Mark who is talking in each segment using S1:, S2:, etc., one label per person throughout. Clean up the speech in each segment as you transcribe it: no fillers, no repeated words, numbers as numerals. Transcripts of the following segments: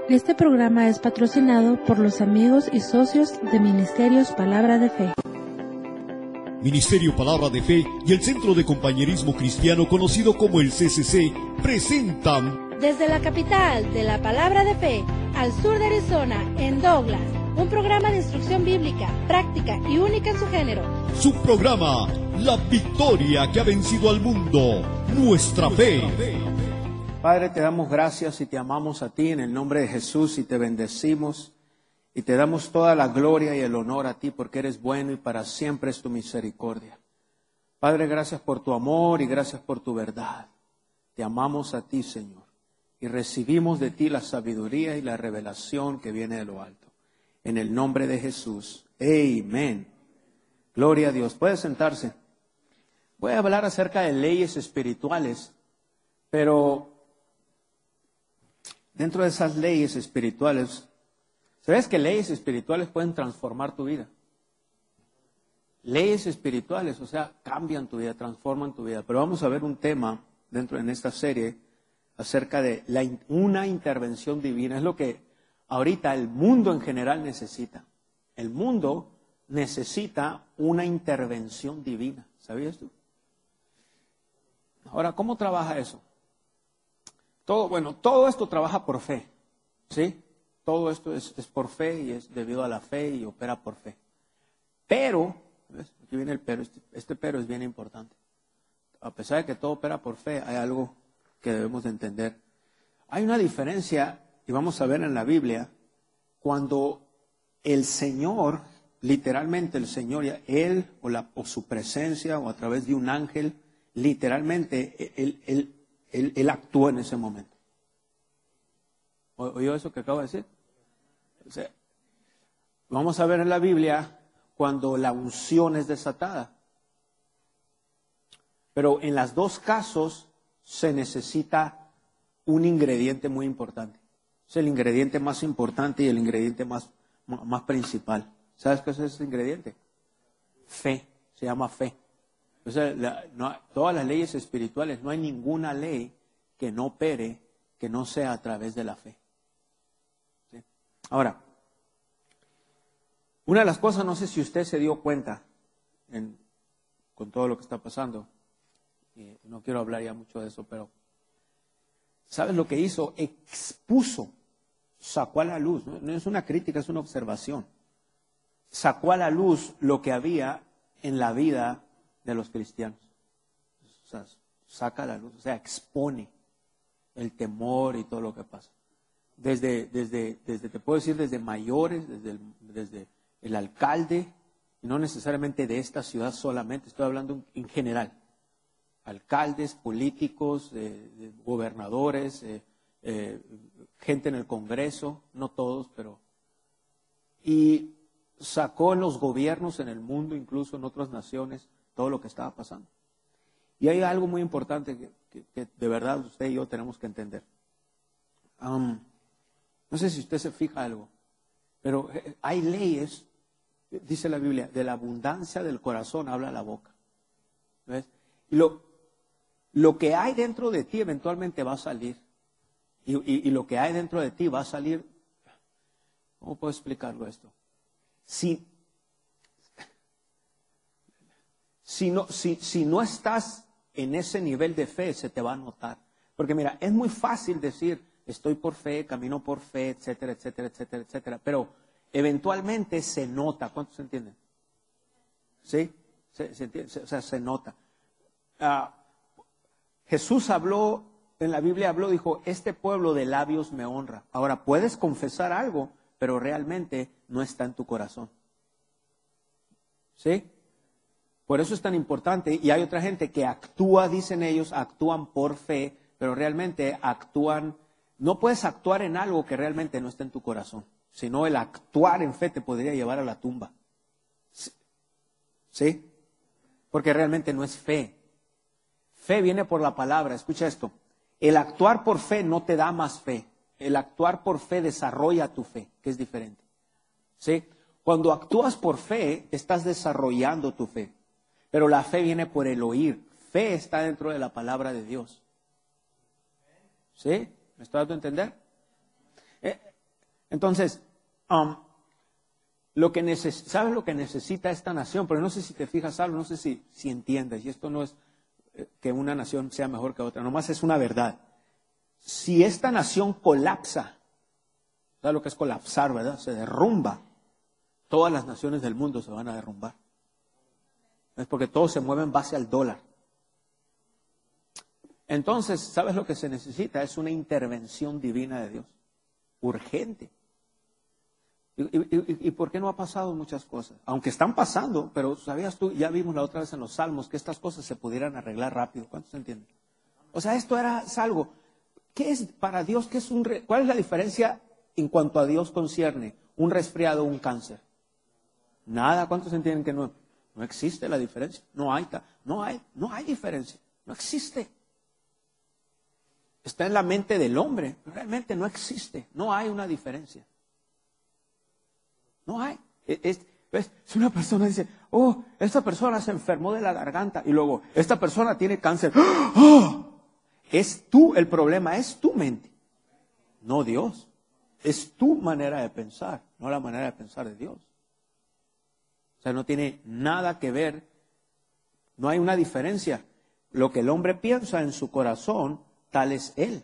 S1: Este programa es patrocinado por los amigos y socios de Ministerios Palabra de Fe.
S2: Ministerio Palabra de Fe y el Centro de Compañerismo Cristiano conocido como el CCC presentan
S3: desde la capital de la Palabra de Fe al sur de Arizona, en Douglas, un programa de instrucción bíblica, práctica y única en su género.
S2: Su programa, La Victoria que ha vencido al mundo, Nuestra Fe.
S4: Padre, te damos gracias y te amamos a ti en el nombre de Jesús y te bendecimos y te damos toda la gloria y el honor a ti porque eres bueno y para siempre es tu misericordia. Padre, gracias por tu amor y gracias por tu verdad. Te amamos a ti, Señor, y recibimos de ti la sabiduría y la revelación que viene de lo alto. En el nombre de Jesús. Amén. Gloria a Dios. Puede sentarse. Voy a hablar acerca de leyes espirituales, pero dentro de esas leyes espirituales, ¿sabes que leyes espirituales pueden transformar tu vida? Leyes espirituales, o sea, cambian tu vida, transforman tu vida. Pero vamos a ver un tema dentro de esta serie acerca de una intervención divina. Es lo que ahorita el mundo en general necesita. El mundo necesita una intervención divina. ¿Sabías tú? Ahora, ¿cómo trabaja eso? Todo esto trabaja por fe, ¿sí? Todo esto es por fe y es debido a la fe y opera por fe. Pero, ¿ves? Aquí viene el pero, este pero es bien importante. A pesar de que todo opera por fe, hay algo que debemos de entender. Hay una diferencia, y vamos a ver en la Biblia, cuando el Señor, literalmente el Señor, Él o su presencia o a través de un ángel, literalmente Él actuó en ese momento. ¿Oyó eso que acabo de decir? O sea, vamos a ver en la Biblia cuando la unción es desatada. Pero en los dos casos se necesita un ingrediente muy importante. Es el ingrediente más importante y el ingrediente más principal. ¿Sabes qué es ese ingrediente? Fe, se llama fe. O sea, todas las leyes espirituales, no hay ninguna ley que no opere, que no sea a través de la fe. ¿Sí? Ahora, una de las cosas, no sé si usted se dio cuenta con todo lo que está pasando, y no quiero hablar ya mucho de eso, pero ¿sabes lo que hizo? Expuso, sacó a la luz, no es una crítica, es una observación. Sacó a la luz lo que había en la vida de los cristianos. O sea, saca a la luz, o sea, expone el temor y todo lo que pasa. Desde te puedo decir, desde mayores, desde el alcalde, y no necesariamente de esta ciudad solamente, estoy hablando en general. Alcaldes, políticos, gobernadores, gente en el Congreso, no todos, pero... Y sacó en los gobiernos en el mundo, incluso en otras naciones, todo lo que estaba pasando. Y hay algo muy importante que de verdad usted y yo tenemos que entender. No sé si usted se fija algo, pero hay leyes, dice la Biblia, de la abundancia del corazón habla la boca. ¿Ves? Y lo que hay dentro de ti eventualmente va a salir. Y lo que hay dentro de ti va a salir. ¿Cómo puedo explicarlo esto? Si no estás en ese nivel de fe, se te va a notar. Porque mira, es muy fácil decir, estoy por fe, camino por fe, etcétera, etcétera, etcétera, etcétera. Pero eventualmente se nota. ¿Cuántos entienden? ¿Sí? Se entiende, o sea, se nota. Jesús habló, en la Biblia dijo, este pueblo de labios me honra. Ahora, puedes confesar algo, pero realmente no está en tu corazón. ¿Sí? Por eso es tan importante, y hay otra gente que actúa, dicen ellos, actúan por fe, pero realmente actúan, no puedes actuar en algo que realmente no está en tu corazón, sino el actuar en fe te podría llevar a la tumba. ¿Sí? Porque realmente no es fe. Fe viene por la palabra, escucha esto, el actuar por fe no te da más fe, el actuar por fe desarrolla tu fe, que es diferente. ¿Sí? Cuando actúas por fe, estás desarrollando tu fe. Pero la fe viene por el oír. Fe está dentro de la palabra de Dios. ¿Sí? ¿Me está dando a entender? Entonces, ¿sabes lo que necesita esta nación? Pero no sé si te fijas algo, no sé si entiendes. Y esto no es que una nación sea mejor que otra, nomás es una verdad. Si esta nación colapsa, ¿sabes lo que es colapsar, verdad? Se derrumba. Todas las naciones del mundo se van a derrumbar. Es porque todo se mueve en base al dólar. Entonces, ¿sabes lo que se necesita? Es una intervención divina de Dios. Urgente. ¿Y por qué no ha pasado muchas cosas? Aunque están pasando, pero ¿sabías tú? Ya vimos la otra vez en los Salmos que estas cosas se pudieran arreglar rápido. ¿Cuántos entienden? O sea, esto era algo. ¿Qué es para Dios? ¿Cuál es la diferencia en cuanto a Dios concierne? ¿Un resfriado o un cáncer? Nada. ¿Cuántos entienden que no existe la diferencia? No hay diferencia. No existe. Está en la mente del hombre. Realmente no existe. No hay una diferencia. No hay. Si una persona dice, oh, esta persona se enfermó de la garganta y luego, esta persona tiene cáncer. ¡Oh! El problema es tu mente, no Dios. Es tu manera de pensar, no la manera de pensar de Dios. O sea, no tiene nada que ver, no hay una diferencia. Lo que el hombre piensa en su corazón, tal es él.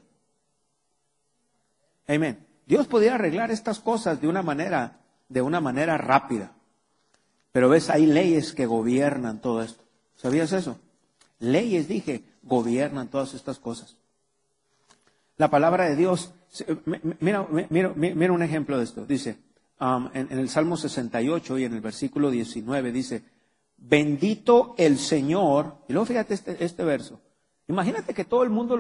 S4: Amén. Dios podría arreglar estas cosas de una manera rápida. Pero ves, hay leyes que gobiernan todo esto. ¿Sabías eso? Leyes, gobiernan todas estas cosas. La palabra de Dios, mira un ejemplo de esto. Dice, en el Salmo 68 y en el versículo 19 dice, bendito el Señor. Y luego fíjate este verso. Imagínate que todo el mundo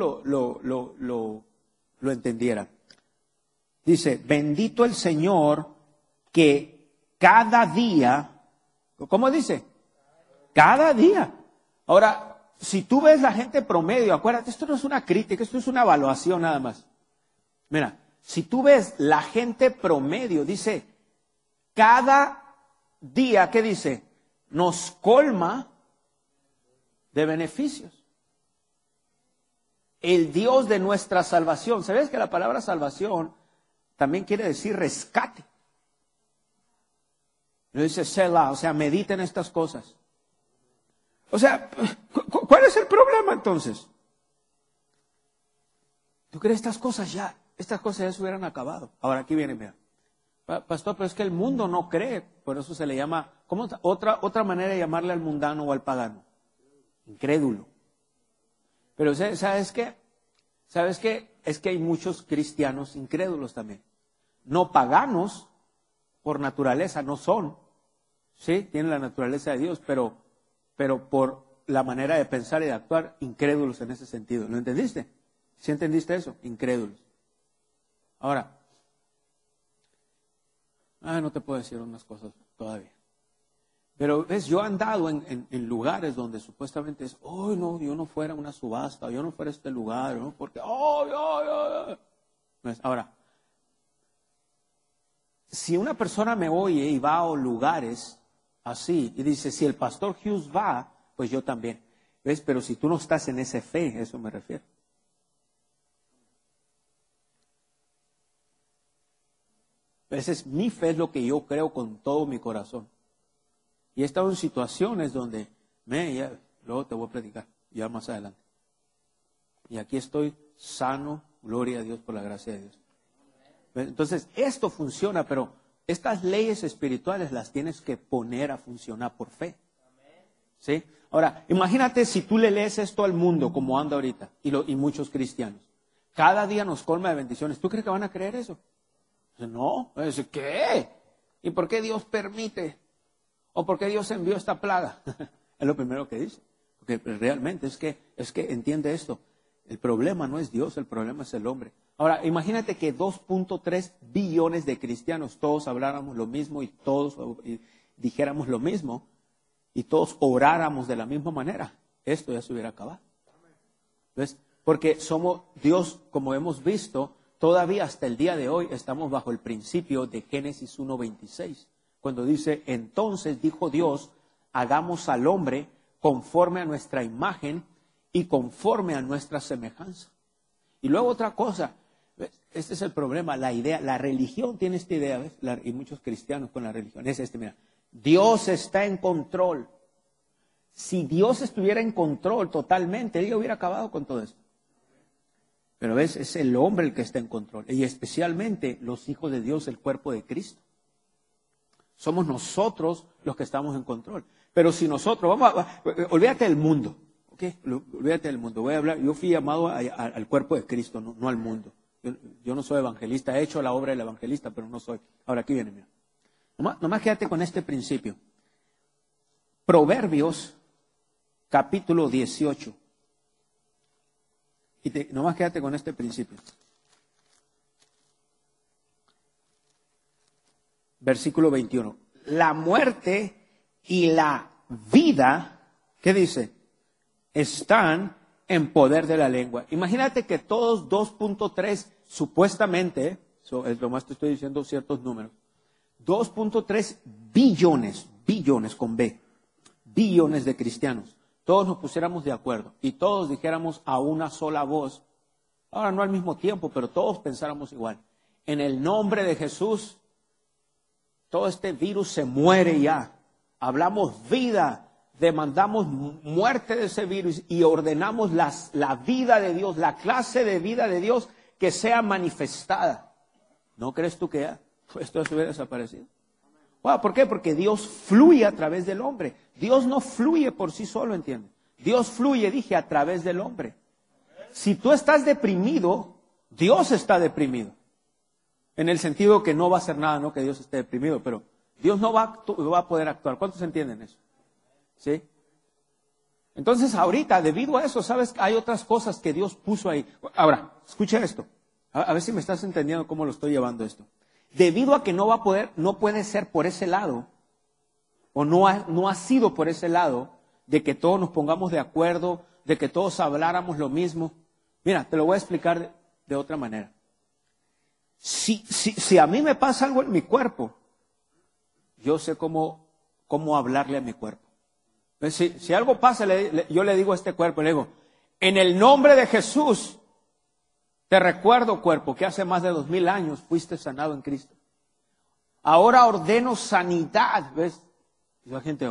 S4: lo entendiera. Dice, bendito el Señor que cada día, ¿cómo dice? Cada día. Ahora, si tú ves la gente promedio, acuérdate, esto no es una crítica, esto es una evaluación nada más. Mira, si tú ves la gente promedio, dice, cada día, ¿qué dice? Nos colma de beneficios. El Dios de nuestra salvación. ¿Sabes que la palabra salvación también quiere decir rescate? Le dice Selah, o sea, mediten estas cosas. O sea, ¿cuál es el problema entonces? ¿Tú crees estas cosas ya se hubieran acabado? Ahora aquí viene, mira. Pastor, pero es que el mundo no cree, por eso se le llama, ¿cómo? Otra manera de llamarle al mundano o al pagano. Incrédulo. Pero ¿sabes qué? ¿Sabes qué? Es que hay muchos cristianos incrédulos también. No paganos, por naturaleza no son. Sí, tienen la naturaleza de Dios, pero por la manera de pensar y de actuar, incrédulos en ese sentido. ¿Lo entendiste? ¿Sí entendiste eso? Incrédulos. Ahora, no te puedo decir unas cosas todavía. Pero ves, yo he andado en lugares donde supuestamente es, oh no, yo no fuera a una subasta, yo no fuera a este lugar, ¿no? Porque, ¿Ves? Ahora, si una persona me oye y va a lugares así, y dice, si el pastor Hughes va, pues yo también. ¿Ves? Pero si tú no estás en esa fe, eso me refiero. Mi fe es lo que yo creo con todo mi corazón. Y he estado en situaciones donde, luego te voy a predicar, ya más adelante. Y aquí estoy sano, gloria a Dios por la gracia de Dios. Entonces, esto funciona, pero estas leyes espirituales las tienes que poner a funcionar por fe. ¿Sí? Ahora, imagínate si tú le lees esto al mundo como anda ahorita, y muchos cristianos. Cada día nos colma de bendiciones. ¿Tú crees que van a creer eso? No. ¿Qué? ¿Y por qué Dios permite? ¿O por qué Dios envió esta plaga? Es lo primero que dice. Porque realmente es que entiende esto. El problema no es Dios, el problema es el hombre. Ahora, imagínate que 2.3 billones de cristianos, todos habláramos lo mismo y todos dijéramos lo mismo y todos oráramos de la misma manera. Esto ya se hubiera acabado. ¿Ves? Porque somos Dios, como hemos visto, todavía hasta el día de hoy estamos bajo el principio de Génesis 1:26. Cuando dice, entonces dijo Dios, hagamos al hombre conforme a nuestra imagen y conforme a nuestra semejanza. Y luego otra cosa, ¿Ves? Este es el problema, la idea, la religión tiene esta idea, ¿ves? Y muchos cristianos con la religión, es mira, Dios está en control. Si Dios estuviera en control totalmente, Él ya hubiera acabado con todo esto. Pero ves, es el hombre el que está en control, y especialmente los hijos de Dios, el cuerpo de Cristo. Somos nosotros los que estamos en control. Pero si nosotros, olvídate del mundo, ¿ok? Olvídate del mundo. Voy a hablar, yo fui llamado al cuerpo de Cristo, no al mundo. Yo no soy evangelista, he hecho la obra del evangelista, pero no soy. Ahora aquí viene, mira. Nomás quédate con este principio. Proverbios, capítulo 18. Nomás quédate con este principio. Versículo 21. La muerte y la vida, ¿qué dice? Están en poder de la lengua. Imagínate que todos 2.3 supuestamente, nomás te estoy diciendo ciertos números, 2.3 billones con B, billones de cristianos, todos nos pusiéramos de acuerdo y todos dijéramos a una sola voz, ahora no al mismo tiempo, pero todos pensáramos igual. En el nombre de Jesús, todo este virus se muere ya. Hablamos vida, demandamos muerte de ese virus y ordenamos la vida de Dios, la clase de vida de Dios que sea manifestada. ¿No crees tú que ya esto se hubiera desaparecido? Wow, ¿por qué? Porque Dios fluye a través del hombre. Dios no fluye por sí solo, ¿entiendes? Dios fluye, dije, a través del hombre. Si tú estás deprimido, Dios está deprimido. En el sentido que no va a hacer nada, no que Dios esté deprimido, pero Dios no va a poder actuar. ¿Cuántos entienden eso? ¿Sí? Entonces ahorita, debido a eso, ¿sabes? Hay otras cosas que Dios puso ahí. Ahora, escucha esto. A ver si me estás entendiendo cómo lo estoy llevando esto. Debido a que no puede ser por ese lado, o no ha sido por ese lado, de que todos nos pongamos de acuerdo, de que todos habláramos lo mismo. Mira, te lo voy a explicar de otra manera. Si a mí me pasa algo en mi cuerpo, yo sé cómo hablarle a mi cuerpo. Si algo pasa, yo le digo a este cuerpo, le digo, en el nombre de Jesús, te recuerdo, cuerpo, que hace más de 2000 años fuiste sanado en Cristo. Ahora ordeno sanidad, ¿ves? Y la gente,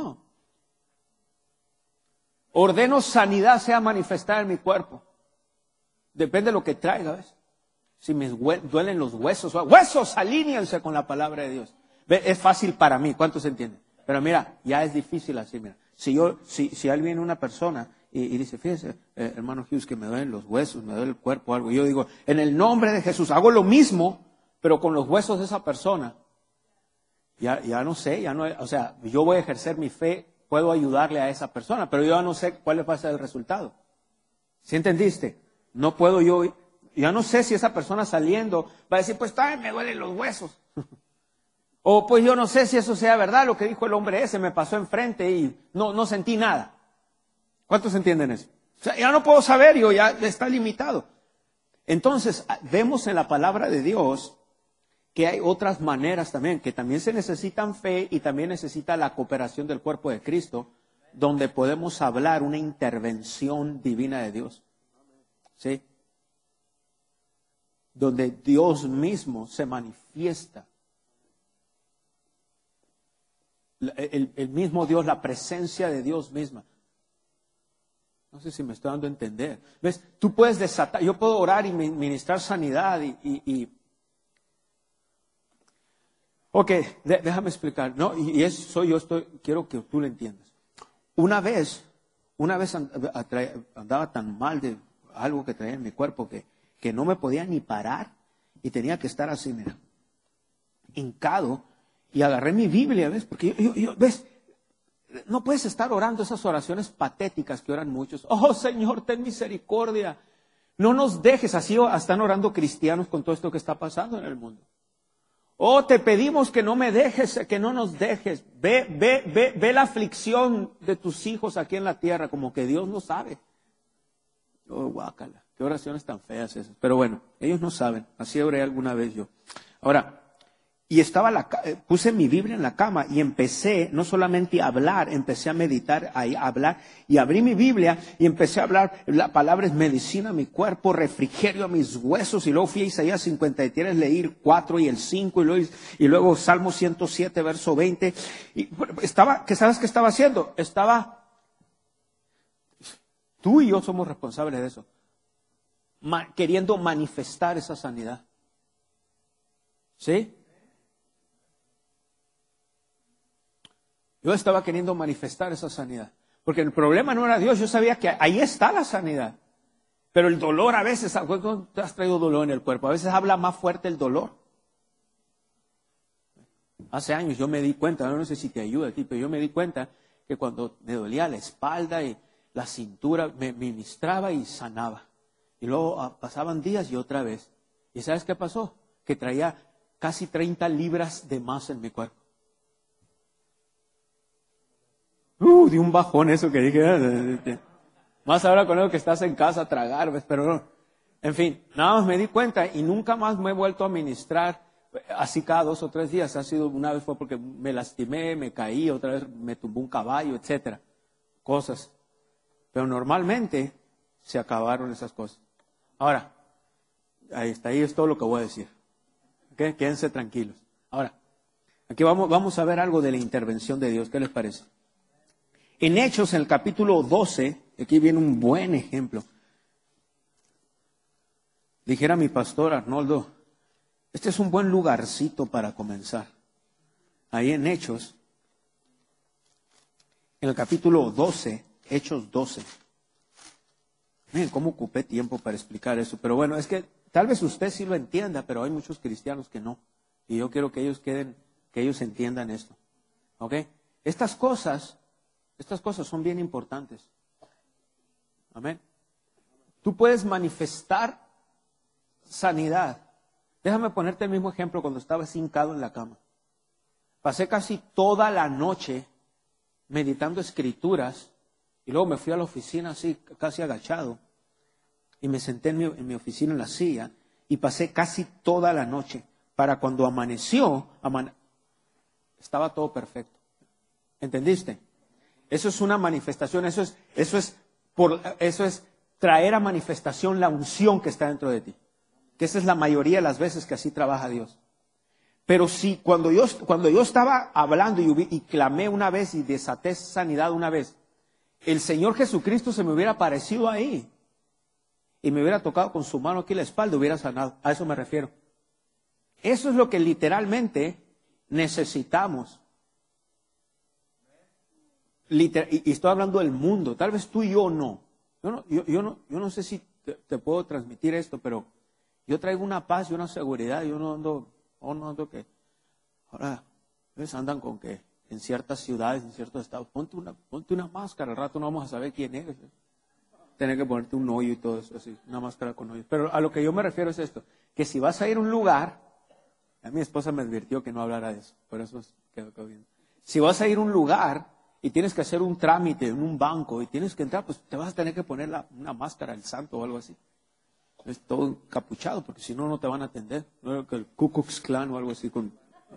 S4: ordeno sanidad sea manifestada en mi cuerpo. Depende de lo que traiga, ¿ves? Si me duelen los huesos, alíñense con la palabra de Dios. Es fácil para mí, ¿cuántos entienden? Pero mira, ya es difícil así, mira. Si alguien viene una persona y dice, fíjese, hermano Hughes, que me duelen los huesos, me duele el cuerpo, algo. Y yo digo, en el nombre de Jesús, hago lo mismo, pero con los huesos de esa persona. Ya no sé, o sea, yo voy a ejercer mi fe, puedo ayudarle a esa persona, pero yo ya no sé cuál va a ser el resultado. ¿Sí entendiste? No puedo ya no sé si esa persona saliendo va a decir, pues también me duelen los huesos. O pues yo no sé si eso sea verdad, lo que dijo el hombre ese, me pasó enfrente y no sentí nada. ¿Cuántos entienden eso? O sea, ya no puedo saber, ya está limitado. Entonces, vemos en la palabra de Dios que hay otras maneras también, que también se necesitan fe y también necesita la cooperación del cuerpo de Cristo, donde podemos hablar una intervención divina de Dios. ¿Sí? Donde Dios mismo se manifiesta. El mismo Dios, la presencia de Dios misma. No sé si me estoy dando a entender. ¿Ves? Tú puedes desatar, yo puedo orar y ministrar sanidad Ok, déjame explicar. No, y eso quiero que tú lo entiendas. Una vez andaba tan mal de algo que traía en mi cuerpo que no me podía ni parar y tenía que estar así, mira, hincado, y agarré mi Biblia, ¿ves? Porque ¿ves? No puedes estar orando esas oraciones patéticas que oran muchos. Oh, Señor, ten misericordia. No nos dejes. Así están orando cristianos con todo esto que está pasando en el mundo. Oh, te pedimos que no me dejes, que no nos dejes. Ve la aflicción de tus hijos aquí en la tierra, como que Dios no sabe. Oh, guácala. Qué oraciones tan feas esas. Pero bueno, ellos no saben. Así oré alguna vez yo. Ahora, Y puse mi Biblia en la cama y empecé no solamente a hablar, empecé a meditar, a hablar, y abrí mi Biblia y empecé a hablar. La palabra es medicina a mi cuerpo, refrigerio a mis huesos, y luego fui a Isaías 53, leí el 4 y el 5, y luego Salmo 107, verso 20. Y ¿sabes qué estaba haciendo? Tú y yo somos responsables de eso, queriendo manifestar esa sanidad. ¿Sí? Yo estaba queriendo manifestar esa sanidad. Porque el problema no era Dios. Yo sabía que ahí está la sanidad. Pero el dolor a veces, ¿cuándo te has traído dolor en el cuerpo? A veces habla más fuerte el dolor. Hace años yo me di cuenta, no sé si te ayuda a ti, pero yo me di cuenta que cuando me dolía la espalda y la cintura, me ministraba y sanaba. Y luego pasaban días y otra vez. ¿Y sabes qué pasó? Que traía casi 30 libras de más en mi cuerpo. De un bajón eso que dije. Más ahora con eso que estás en casa a tragar, ¿ves? Pero no. En fin, nada más me di cuenta y nunca más me he vuelto a ministrar así cada 2 o 3 días. Una vez fue porque me lastimé, me caí, otra vez me tumbó un caballo, etcétera. Cosas. Pero normalmente se acabaron esas cosas. Ahora, ahí es todo lo que voy a decir. ¿Okay? Quédense tranquilos. Ahora, aquí vamos a ver algo de la intervención de Dios. ¿Qué les parece? En Hechos, en el capítulo 12, aquí viene un buen ejemplo. Dijera mi pastor Arnoldo, este es un buen lugarcito para comenzar. Ahí en Hechos, en el capítulo 12, Hechos 12. Miren cómo ocupé tiempo para explicar eso. Pero bueno, es que tal vez usted sí lo entienda, pero hay muchos cristianos que no. Y yo quiero que ellos entiendan esto. ¿Ok? Estas cosas son bien importantes. Amén. Tú puedes manifestar sanidad. Déjame ponerte el mismo ejemplo cuando estaba hincado en la cama. Pasé casi toda la noche meditando escrituras y luego me fui a la oficina así, casi agachado, y me senté en mi oficina en la silla y pasé casi toda la noche. Para cuando amaneció, estaba todo perfecto. ¿Entendiste? Eso es una manifestación, eso es traer a manifestación la unción que está dentro de ti. Que esa es la mayoría de las veces que así trabaja Dios. Pero si cuando yo estaba hablando y clamé una vez y desaté sanidad una vez, el Señor Jesucristo se me hubiera aparecido ahí y me hubiera tocado con su mano aquí la espalda, hubiera sanado. A eso me refiero. Eso es lo que literalmente necesitamos. Y estoy hablando del mundo, tal vez tú y yo no. Yo no sé si te puedo transmitir esto, pero yo traigo una paz y una seguridad. Yo no ando que ahora pues andan con que en ciertas ciudades, en ciertos estados, ponte una máscara, al rato no vamos a saber quién eres. Tener que ponerte un hoyo y todo eso, así, una máscara con hoyo. Pero a lo que yo me refiero es esto, que si vas a ir a un lugar, a mi esposa me advirtió que no hablara de eso, por eso quedó bien. Si vas a ir a un lugar y tienes que hacer un trámite en un banco y tienes que entrar, pues te vas a tener que poner una máscara, el santo o algo así. Es todo encapuchado, porque si no, no te van a atender. No es que el Ku Klux Klan o algo así con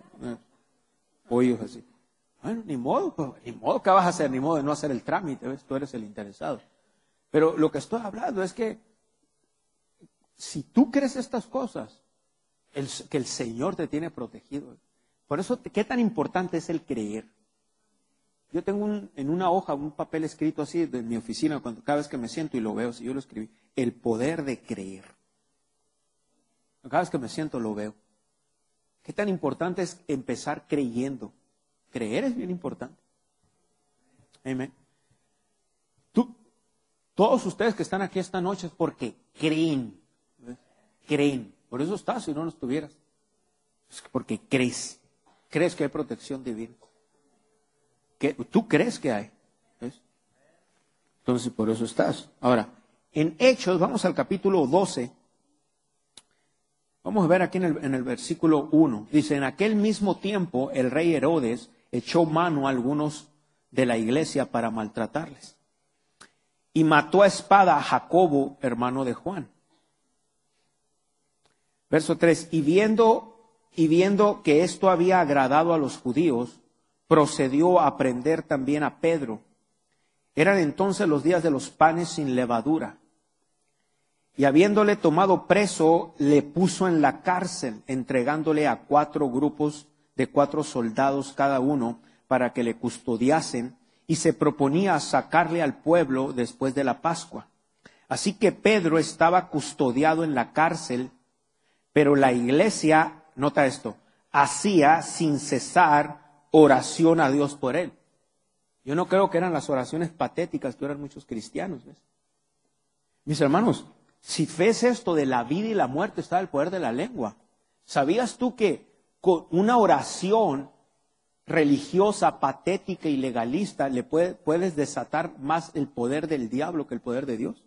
S4: hoyos así. Bueno, ni modo, ¿qué vas a hacer? Ni modo de no hacer el trámite, ¿ves? Tú eres el interesado. Pero lo que estoy hablando es que si tú crees estas cosas, que el Señor te tiene protegido. Por eso, ¿qué tan importante es el creer? Yo tengo en una hoja, un papel escrito así de mi oficina, cada vez que me siento y lo veo, si yo lo escribí, el poder de creer. Cada vez que me siento lo veo. ¿Qué tan importante es empezar creyendo? Creer es bien importante. Amén. Todos ustedes que están aquí esta noche es porque creen. ¿Ves? Creen. Por eso estás, si no estuvieras. Es porque crees. Crees que hay protección divina. Tú crees que hay. ¿Ves? Entonces, por eso estás. Ahora, en Hechos, vamos al capítulo 12. Vamos a ver aquí en el versículo 1. Dice, en aquel mismo tiempo el rey Herodes echó mano a algunos de la iglesia para maltratarles. Y mató a espada a Jacobo, hermano de Juan. Verso 3. y viendo que esto había agradado a los judíos, procedió a prender también a Pedro. Eran entonces los días de los panes sin levadura. Y habiéndole tomado preso, le puso en la cárcel, entregándole a 4 grupos de 4 soldados cada uno, para que le custodiasen, y se proponía sacarle al pueblo después de la Pascua. Así que Pedro estaba custodiado en la cárcel, pero la iglesia, nota esto, hacía sin cesar oración a Dios por él. Yo no creo que eran las oraciones patéticas que oran muchos cristianos, ¿ves? Mis hermanos, si ves esto de la vida y la muerte, está el poder de la lengua. ¿Sabías tú que con una oración religiosa, patética y legalista le puedes desatar más el poder del diablo que el poder de Dios?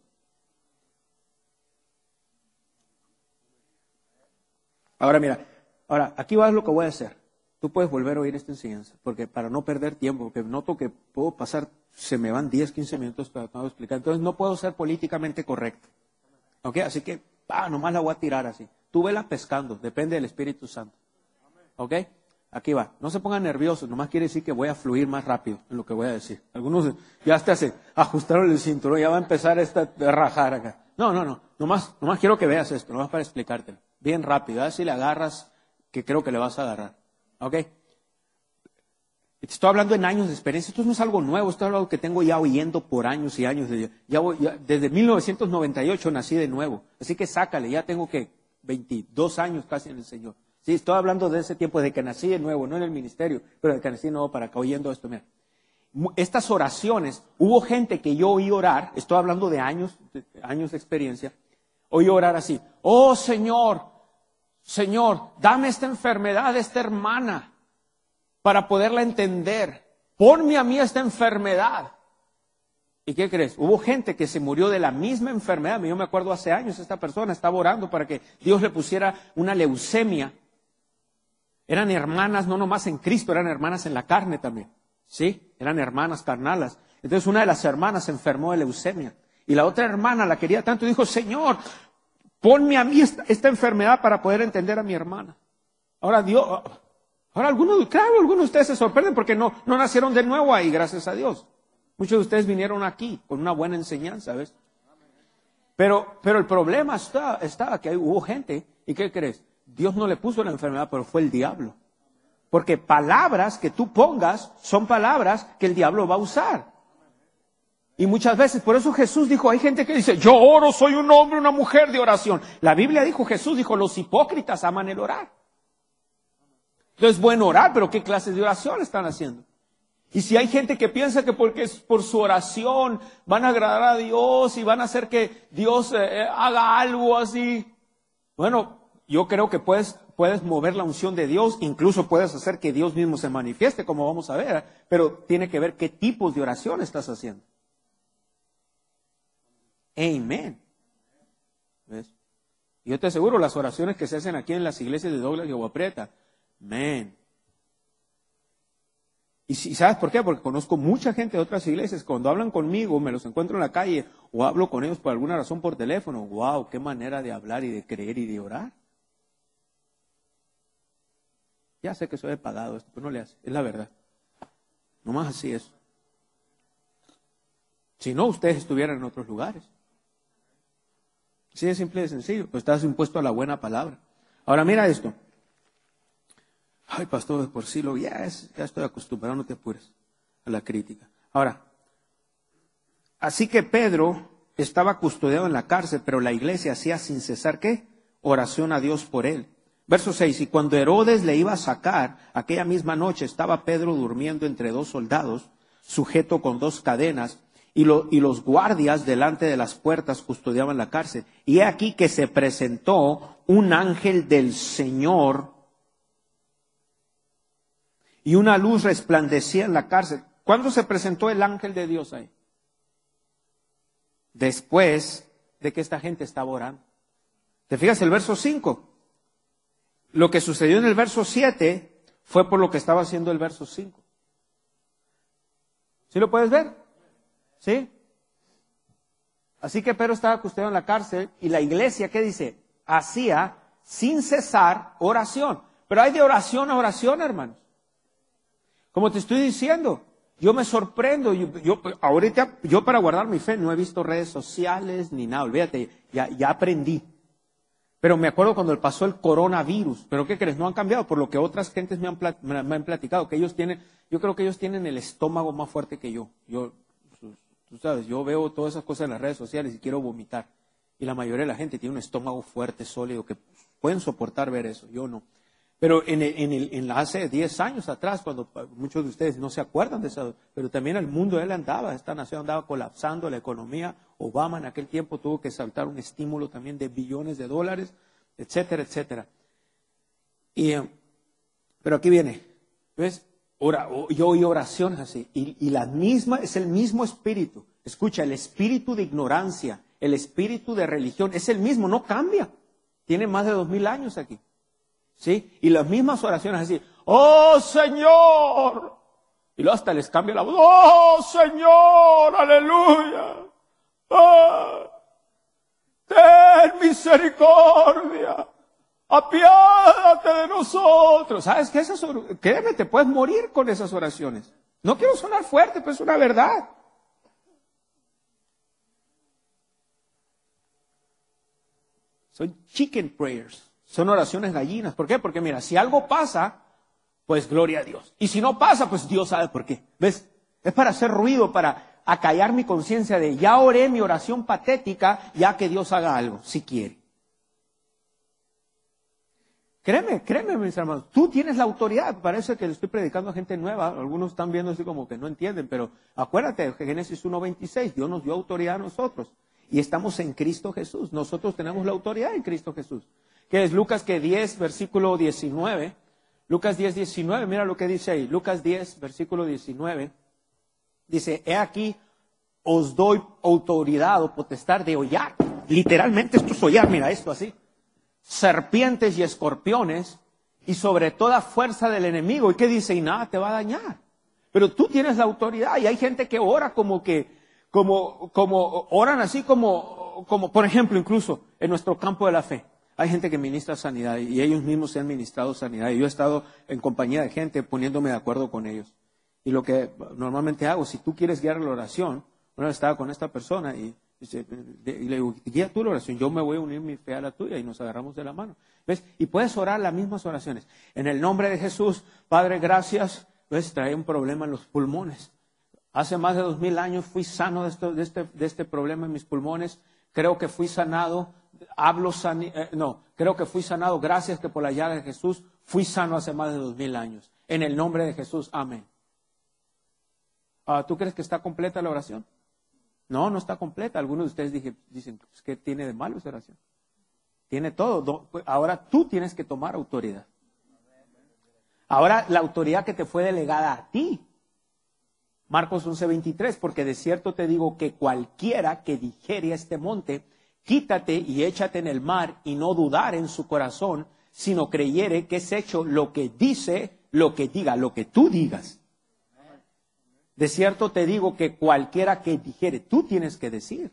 S4: Ahora mira, aquí va lo que voy a hacer. Tú puedes volver a oír esta enseñanza, porque para no perder tiempo, porque noto que puedo pasar, se me van 10, 15 minutos para explicar. Entonces no puedo ser políticamente correcto. ¿Ok? Así que, nomás la voy a tirar así. Tú vela pescando, depende del Espíritu Santo. ¿Ok? Aquí va. No se pongan nerviosos, nomás quiere decir que voy a fluir más rápido en lo que voy a decir. Algunos ya hasta se ajustaron el cinturón, ya va a empezar a rajar acá. No. Nomás quiero que veas esto, nomás para explicártelo. Bien rápido, a ver si le agarras, que creo que le vas a agarrar. ¿Ok? Estoy hablando en años de experiencia. Esto no es algo nuevo, esto es algo que tengo ya oyendo por años y años. Desde 1998 nací de nuevo. Así que sácale, ya tengo 22 años casi en el Señor. Sí, estoy hablando de ese tiempo, de que nací de nuevo, no en el ministerio, pero de que nací de nuevo para acá, oyendo esto. Mira, estas oraciones, hubo gente que yo oí orar, estoy hablando de años de experiencia, oí orar así: oh Señor, dame esta enfermedad de esta hermana para poderla entender. Ponme a mí esta enfermedad. ¿Y qué crees? Hubo gente que se murió de la misma enfermedad. Yo me acuerdo hace años, esta persona estaba orando para que Dios le pusiera una leucemia. Eran hermanas, no nomás en Cristo, eran hermanas en la carne también. ¿Sí? Eran hermanas carnalas. Entonces una de las hermanas se enfermó de leucemia. Y la otra hermana la quería tanto y dijo: Señor, ponme a mí esta enfermedad para poder entender a mi hermana. Ahora algunos de ustedes se sorprenden porque no nacieron de nuevo ahí, gracias a Dios. Muchos de ustedes vinieron aquí con una buena enseñanza, ¿ves? Pero el problema estaba que hubo gente, ¿y qué crees? Dios no le puso la enfermedad, pero fue el diablo. Porque palabras que tú pongas son palabras que el diablo va a usar. Y muchas veces, por eso Jesús dijo, hay gente que dice: yo oro, soy un hombre, una mujer de oración. La Biblia dijo, Jesús dijo, los hipócritas aman el orar. Entonces es bueno orar, pero ¿qué clases de oración están haciendo? Y si hay gente que piensa que porque por su oración van a agradar a Dios y van a hacer que Dios haga algo así, bueno, yo creo que puedes mover la unción de Dios, incluso puedes hacer que Dios mismo se manifieste, como vamos a ver, pero tiene que ver qué tipos de oración estás haciendo. Amén. ¿Ves? Y yo te aseguro, las oraciones que se hacen aquí en las iglesias de Douglas y Agua Prieta, amén. ¿Y sabes por qué? Porque conozco mucha gente de otras iglesias. Cuando hablan conmigo, me los encuentro en la calle o hablo con ellos por alguna razón por teléfono. ¡Wow! ¡Qué manera de hablar y de creer y de orar! Ya sé que soy pagado esto, pero no le hace. Es la verdad. Nomás así es. Si no, ustedes estuvieran en otros lugares. Así de simple y de sencillo. Pues estás impuesto a la buena palabra. Ahora mira esto. Ay, pastor, por sí ya estoy acostumbrado, no te apures a la crítica. Ahora, así que Pedro estaba custodiado en la cárcel, pero la iglesia hacía sin cesar, ¿qué? Oración a Dios por él. Verso 6, y cuando Herodes le iba a sacar, aquella misma noche estaba Pedro durmiendo entre 2 soldados, sujeto con 2 cadenas, y los guardias delante de las puertas custodiaban la cárcel. Y he aquí que se presentó un ángel del Señor, y una luz resplandecía en la cárcel. ¿Cuándo se presentó el ángel de Dios ahí? Después de que esta gente estaba orando. ¿Te fijas el verso 5? Lo que sucedió en el verso 7 fue por lo que estaba haciendo el verso 5. ¿Sí lo puedes ver? ¿Sí? Así que Pedro estaba custodiado en la cárcel y la iglesia, ¿qué dice? Hacía sin cesar oración. Pero hay de oración a oración, hermanos. Como te estoy diciendo, yo me sorprendo. Ahorita, yo para guardar mi fe no he visto redes sociales ni nada. Olvídate, ya aprendí. Pero me acuerdo cuando pasó el coronavirus. ¿Pero qué crees? No han cambiado. Por lo que otras gentes me han platicado. Que ellos tienen, yo creo que ellos tienen el estómago más fuerte que yo. Tú sabes, yo veo todas esas cosas en las redes sociales y quiero vomitar. Y la mayoría de la gente tiene un estómago fuerte, sólido, que pueden soportar ver eso. Yo no. Pero hace 10 años atrás, cuando muchos de ustedes no se acuerdan de eso, pero también el mundo él andaba, esta nación andaba colapsando, la economía. Obama en aquel tiempo tuvo que saltar un estímulo también de billones de dólares, etcétera, etcétera. Pero aquí viene, ¿ves? Yo oí oraciones así, y la misma, es el mismo espíritu. Escucha, el espíritu de ignorancia, el espíritu de religión, es el mismo, no cambia. Tiene más de 2000 años aquí. ¿Sí? Y las mismas oraciones así, ¡oh Señor! Y luego hasta les cambia la voz, ¡oh Señor! ¡Aleluya! ¡Ah! ¡Ten misericordia! ¡Apiádate de nosotros! ¿Sabes qué? Créeme, te puedes morir con esas oraciones. No quiero sonar fuerte, pero es una verdad. Son chicken prayers. Son oraciones gallinas. ¿Por qué? Porque mira, si algo pasa, pues gloria a Dios. Y si no pasa, pues Dios sabe por qué. ¿Ves? Es para hacer ruido, para acallar mi conciencia de ya oré mi oración patética, ya que Dios haga algo, si quiere. Créeme, mis hermanos, tú tienes la autoridad. Parece que le estoy predicando a gente nueva. Algunos están viendo así como que no entienden, pero acuérdate de Génesis 1:26. Dios nos dio autoridad a nosotros. Y estamos en Cristo Jesús. Nosotros tenemos la autoridad en Cristo Jesús. Que es Lucas 10, versículo 19. Lucas 10, 19, mira lo que dice ahí. Lucas 10, versículo 19. Dice, he aquí, os doy autoridad o potestad de hollar. Literalmente esto es hollar, mira esto así. Serpientes y escorpiones y sobre toda fuerza del enemigo. ¿Y qué dice? Y nada te va a dañar. Pero tú tienes la autoridad y hay gente que ora como oran así como, por ejemplo, incluso en nuestro campo de la fe. Hay gente que ministra sanidad y ellos mismos se han ministrado sanidad. Y yo he estado en compañía de gente poniéndome de acuerdo con ellos. Y lo que normalmente hago, si tú quieres guiar la oración, una vez estaba con esta persona y le digo, guía tú la oración, yo me voy a unir mi fe a la tuya y nos agarramos de la mano. ¿Ves? Y puedes orar las mismas oraciones. En el nombre de Jesús, Padre, gracias. ¿Ves? Traía un problema en los pulmones. Hace más de 2000 años fui sano de este problema en mis pulmones. Creo que fui sanado. Creo que fui sanado gracias que por la llaga de Jesús fui sano hace más de 2000 años. En el nombre de Jesús, amén. ¿Tú crees que está completa la oración? No, no está completa. Algunos de ustedes dicen, ¿qué tiene de malo esa oración? Tiene todo. Ahora tú tienes que tomar autoridad. Ahora la autoridad que te fue delegada a ti. Marcos 11:23, porque de cierto te digo que cualquiera que dijere a este monte, quítate y échate en el mar, y no dudar en su corazón, sino creyere que es hecho lo que dice, lo que diga, lo que tú digas. De cierto te digo que cualquiera que dijere, tú tienes que decir.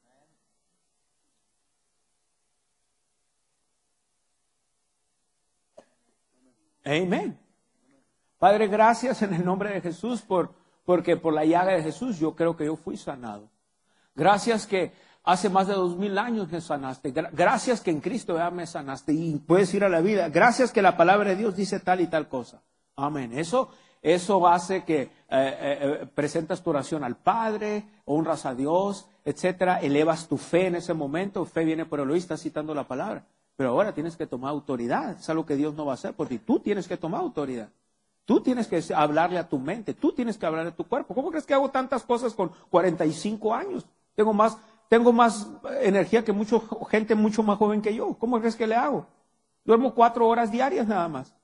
S4: Amén. Padre, gracias en el nombre de Jesús porque por la llaga de Jesús yo creo que yo fui sanado. Gracias que hace más de 2000 años me sanaste. Gracias que en Cristo ya me sanaste y puedes ir a la vida. Gracias que la palabra de Dios dice tal y tal cosa. Amén. Eso hace que presentas tu oración al Padre, honras a Dios, etcétera. Elevas tu fe en ese momento. Fe viene por el oír, estás citando la palabra. Pero ahora tienes que tomar autoridad. Es algo que Dios no va a hacer por ti. Tú tienes que tomar autoridad. Tú tienes que hablarle a tu mente. Tú tienes que hablarle a tu cuerpo. ¿Cómo crees que hago tantas cosas con 45 años? Tengo más energía que gente mucho más joven que yo. ¿Cómo crees que le hago? Duermo 4 horas diarias nada más.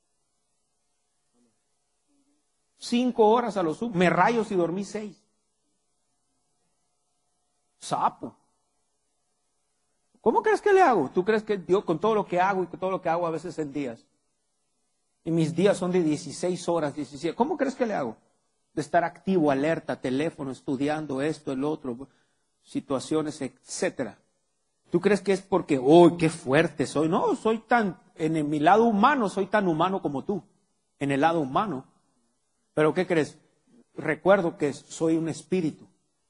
S4: 5 horas a lo sumo. Me rayo si dormí 6. Sapo. ¿Cómo crees que le hago? ¿Tú crees que yo con todo lo que hago y con todo lo que hago a veces en días? Y mis días son de 16 horas, 17. ¿Cómo crees que le hago? De estar activo, alerta, teléfono, estudiando esto, el otro, situaciones, etcétera. ¿Tú crees que es porque, oh, qué fuerte soy? No, soy tan, en mi lado humano, soy tan humano como tú, en el lado humano. Pero ¿qué crees? Recuerdo que soy un espíritu.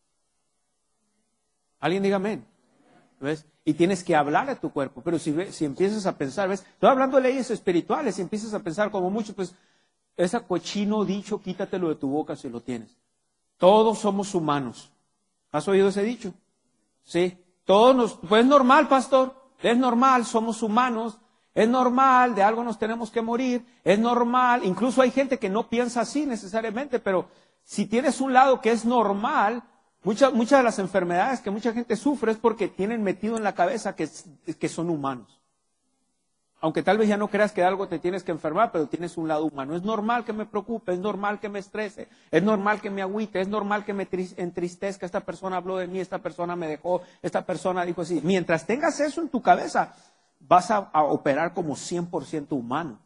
S4: Alguien diga amén. ¿Ves? Y tienes que hablar a tu cuerpo. Pero si empiezas a pensar, ¿ves? Estoy hablando de leyes espirituales, si empiezas a pensar como mucho, pues, ese cochino dicho, quítatelo de tu boca si lo tienes. Todos somos humanos. ¿Has oído ese dicho? Sí. Pues es normal, pastor. Es normal, somos humanos. Es normal, de algo nos tenemos que morir. Es normal. Incluso hay gente que no piensa así necesariamente, pero si tienes un lado que es normal, muchas de las enfermedades que mucha gente sufre es porque tienen metido en la cabeza que son humanos. Aunque tal vez ya no creas que de algo te tienes que enfermar, pero tienes un lado humano. Es normal que me preocupe, es normal que me estrese, es normal que me agüite, es normal que me entristezca. Esta persona habló de mí, esta persona me dejó, esta persona dijo así. Mientras tengas eso en tu cabeza, vas a operar como 100% humano.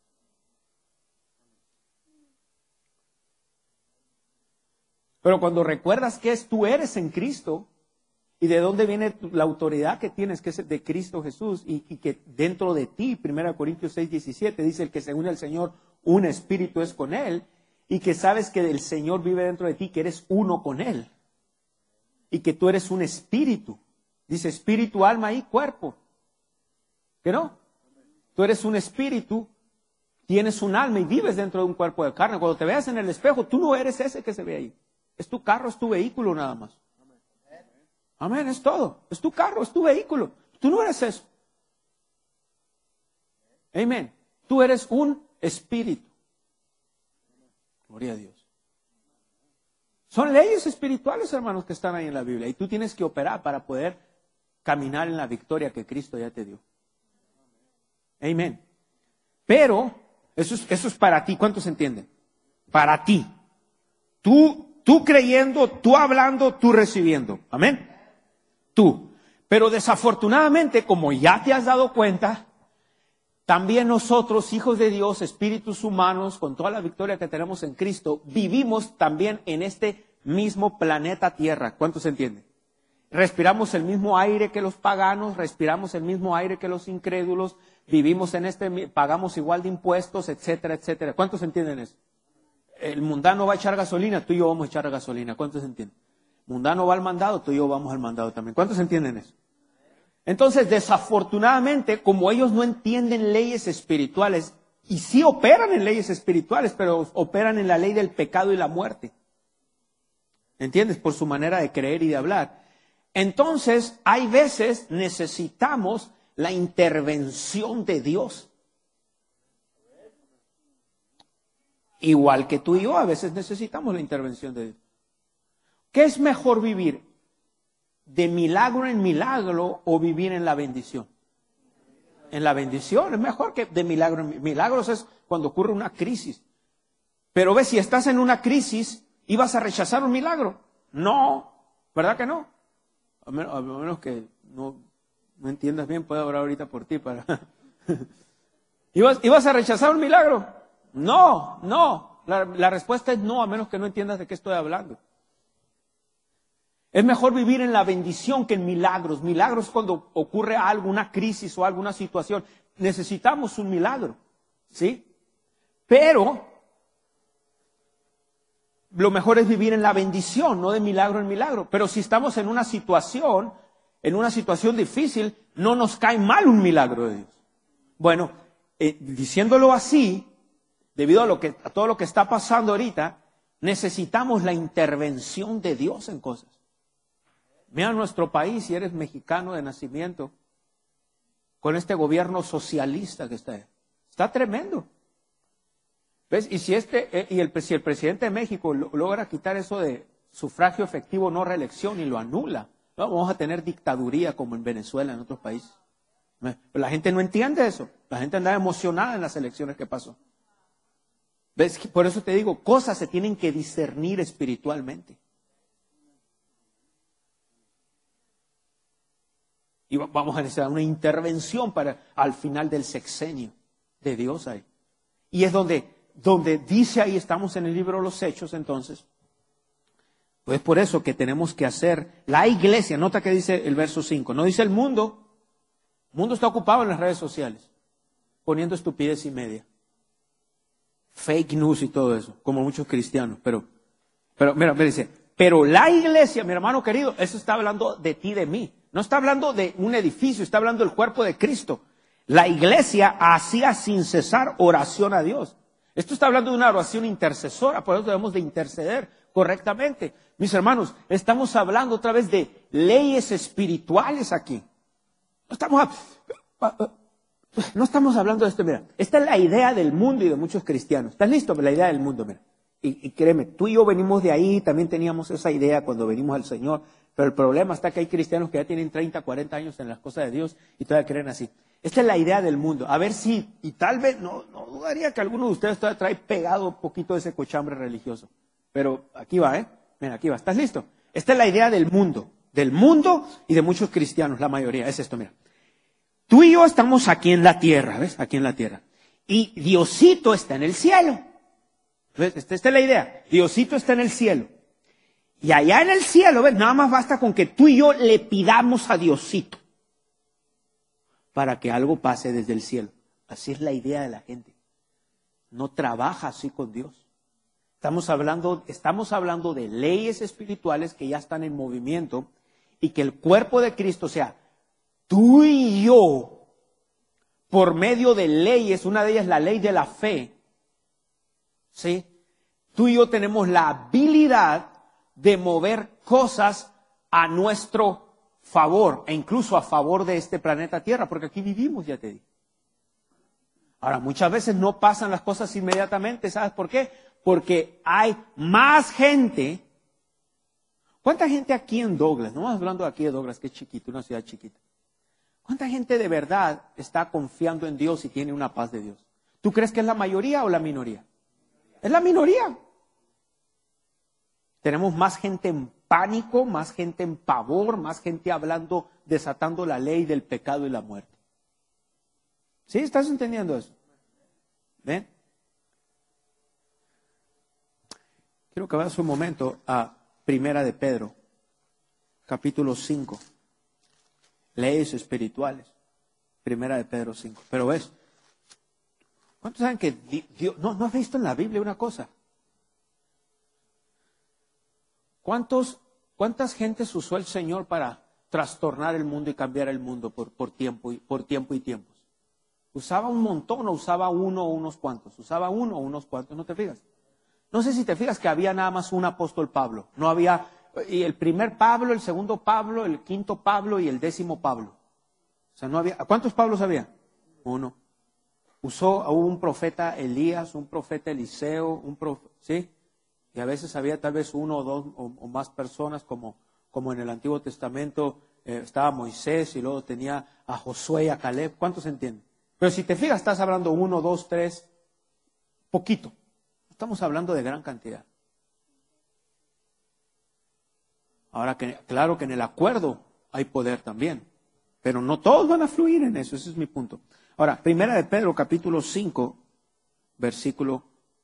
S4: Pero cuando recuerdas que tú eres en Cristo, y de dónde viene la autoridad que tienes, que es de Cristo Jesús, y que dentro de ti, 1 Corintios 6:17, dice el que según el Señor un espíritu es con Él, y que sabes que el Señor vive dentro de ti, que eres uno con Él, y que tú eres un espíritu. Dice espíritu, alma y cuerpo. ¿Que no? Tú eres un espíritu, tienes un alma y vives dentro de un cuerpo de carne. Cuando te veas en el espejo, tú no eres ese que se ve ahí. Es tu carro, es tu vehículo nada más. Amén, es todo. Es tu carro, es tu vehículo. Tú no eres eso. Amén. Tú eres un espíritu. Gloria a Dios. Son leyes espirituales, hermanos, que están ahí en la Biblia. Y tú tienes que operar para poder caminar en la victoria que Cristo ya te dio. Amén. Pero, eso es para ti. ¿Cuántos entienden? Para ti. Tú creyendo, tú hablando, tú recibiendo. Amén. Tú. Pero desafortunadamente, como ya te has dado cuenta, también nosotros, hijos de Dios, espíritus humanos, con toda la victoria que tenemos en Cristo, vivimos también en este mismo planeta Tierra. ¿Cuántos entienden? Respiramos el mismo aire que los paganos, respiramos el mismo aire que los incrédulos, vivimos pagamos igual de impuestos, etcétera, etcétera. ¿Cuántos entienden eso? El mundano va a echar gasolina, tú y yo vamos a echar gasolina. ¿Cuántos entienden? Mundano va al mandado, tú y yo vamos al mandado también. ¿Cuántos entienden eso? Entonces, desafortunadamente, como ellos no entienden leyes espirituales, y sí operan en leyes espirituales, pero operan en la ley del pecado y la muerte. ¿Entiendes? Por su manera de creer y de hablar. Entonces, hay veces necesitamos la intervención de Dios. Igual que tú y yo, a veces necesitamos la intervención de Dios. ¿Qué es mejor vivir? ¿De milagro en milagro o vivir en la bendición? En la bendición es mejor que de milagro en milagro. Milagros es cuando ocurre una crisis. Pero ves, si estás en una crisis, ¿ibas a rechazar un milagro? No, ¿verdad que no? A menos que no entiendas bien, puedo orar ahorita por ti. ¿Ibas a rechazar un milagro? No. La respuesta es no, a menos que no entiendas de qué estoy hablando. Es mejor vivir en la bendición que en milagros. Milagros cuando ocurre algo, una crisis o alguna situación. Necesitamos un milagro, ¿sí? Pero lo mejor es vivir en la bendición, no de milagro en milagro. Pero si estamos en una situación difícil, no nos cae mal un milagro de Dios. Bueno, diciéndolo así, debido a todo lo que está pasando ahorita, necesitamos la intervención de Dios en cosas. Mira nuestro país, si eres mexicano de nacimiento, con este gobierno socialista que está tremendo. ¿Ves? Y si el presidente de México logra quitar eso de sufragio efectivo, no reelección, y lo anula, ¿no? Vamos a tener dictaduría como en Venezuela, en otros países. Pero la gente no entiende eso. La gente anda emocionada en las elecciones que pasó. ¿Ves? Por eso te digo, cosas se tienen que discernir espiritualmente. Y vamos a necesitar una intervención al final del sexenio de Dios ahí. Y es donde dice ahí, estamos en el libro de los Hechos entonces, Pues por eso que tenemos que hacer la iglesia. Nota que dice el verso 5. No dice el mundo. El mundo está ocupado en las redes sociales, poniendo estupidez y media. Fake news y todo eso, como muchos cristianos. Pero mira, me dice, pero la iglesia, mi hermano querido, eso está hablando de ti, de mí. No está hablando de un edificio, está hablando del cuerpo de Cristo. La iglesia hacía sin cesar oración a Dios. Esto está hablando de una oración intercesora, por eso debemos de interceder correctamente. Mis hermanos, estamos hablando otra vez de leyes espirituales aquí. No estamos hablando de esto, mira. Esta es la idea del mundo y de muchos cristianos. ¿Estás listo? La idea del mundo, mira. Y créeme, tú y yo venimos de ahí, también teníamos esa idea cuando venimos al Señor. Pero el problema está que hay cristianos que ya tienen 30, 40 años en las cosas de Dios y todavía creen así. Esta es la idea del mundo. A ver si, y tal vez, no dudaría que alguno de ustedes todavía trae pegado un poquito de ese cochambre religioso. Pero aquí va, Mira, aquí va. ¿Estás listo? Esta es la idea del mundo y de muchos cristianos, la mayoría. Es esto, mira. Tú y yo estamos aquí en la tierra, ¿ves? Aquí en la tierra. Y Diosito está en el cielo. ¿Ves? Esta es la idea. Diosito está en el cielo. Y allá en el cielo, ¿ves? Nada más basta con que tú y yo le pidamos a Diosito para que algo pase desde el cielo. Así es la idea de la gente. No trabaja así con Dios. Estamos hablando de leyes espirituales que ya están en movimiento y que el cuerpo de Cristo, o sea, tú y yo, por medio de leyes, una de ellas es la ley de la fe, ¿sí? Tú y yo tenemos la habilidad de mover cosas a nuestro favor e incluso a favor de este planeta Tierra, porque aquí vivimos, ya te digo. Ahora, muchas veces no pasan las cosas inmediatamente, ¿sabes por qué? Porque hay más gente. ¿Cuánta gente aquí en Douglas? No estamos hablando aquí de Douglas, que es chiquito, una ciudad chiquita. ¿Cuánta gente de verdad está confiando en Dios y tiene una paz de Dios? ¿Tú crees que es la mayoría o la minoría? Es la minoría. Tenemos más gente en pánico, más gente en pavor, más gente hablando, desatando la ley del pecado y la muerte. ¿Sí? ¿Estás entendiendo eso? ¿Ven? Quiero que vayas un momento a Primera de Pedro, capítulo 5. Leyes espirituales. Primera de Pedro 5. Pero ves, ¿cuántos saben que Dios, no has visto en la Biblia una cosa? ¿Cuántas gentes usó el Señor para trastornar el mundo y cambiar el mundo por tiempo y tiempos? ¿Usaba un montón o usaba uno o unos cuantos? Usaba uno o unos cuantos, ¿no te fijas? No sé si te fijas que había nada más un apóstol Pablo. No había, y el primer Pablo, el segundo Pablo, el quinto Pablo y el 10º Pablo. O sea, no había, ¿cuántos Pablos había? Uno. Usó a un profeta Elías, un profeta Eliseo, ¿sí? Y a veces había tal vez uno o dos o más personas, como en el Antiguo Testamento estaba Moisés y luego tenía a Josué y a Caleb. ¿Cuántos entienden? Pero si te fijas, estás hablando 1, 2, 3, poquito. Estamos hablando de gran cantidad. Ahora, claro que en el acuerdo hay poder también, pero no todos van a fluir en eso, ese es mi punto. Ahora, Primera de Pedro, capítulo 5, versículo